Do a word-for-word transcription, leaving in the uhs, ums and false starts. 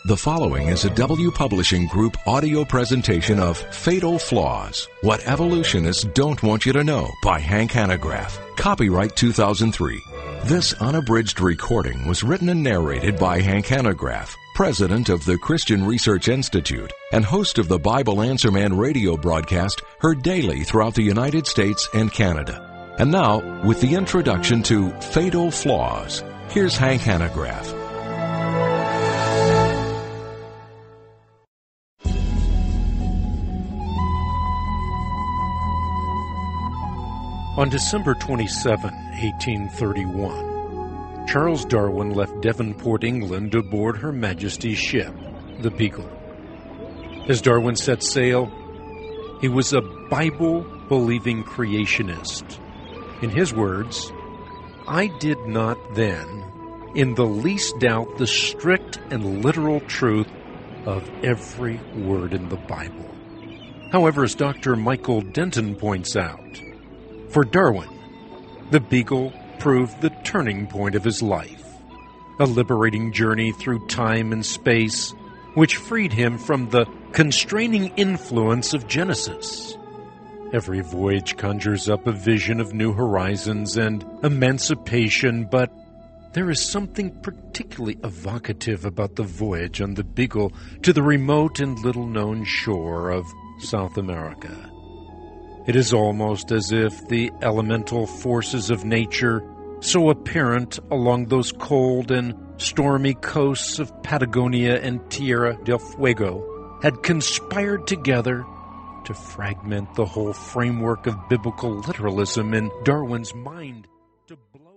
The following is a W Publishing Group audio presentation of Fatal Flaws, What Evolutionists Don't Want You to Know by Hank Hanegraaff. Copyright two thousand three. This unabridged recording was written and narrated by Hank Hanegraaff, president of the Christian Research Institute and host of the Bible Answer Man radio broadcast heard daily throughout the United States and Canada. And now, with the introduction to Fatal Flaws, here's Hank Hanegraaff. On December twenty-seventh, eighteen thirty-one, Charles Darwin left Devonport, England, aboard Her Majesty's ship, the Beagle. As Darwin set sail, he was a Bible-believing creationist. In his words, "I did not then in the least doubt the strict and literal truth of every word in the Bible." However, as Doctor Michael Denton points out, for Darwin, the Beagle proved the turning point of his life, a liberating journey through time and space which freed him from the constraining influence of Genesis. Every voyage conjures up a vision of new horizons and emancipation, but there is something particularly evocative about the voyage on the Beagle to the remote and little-known shore of South America. It is almost as if the elemental forces of nature, so apparent along those cold and stormy coasts of Patagonia and Tierra del Fuego, had conspired together to fragment the whole framework of biblical literalism in Darwin's mind, to blow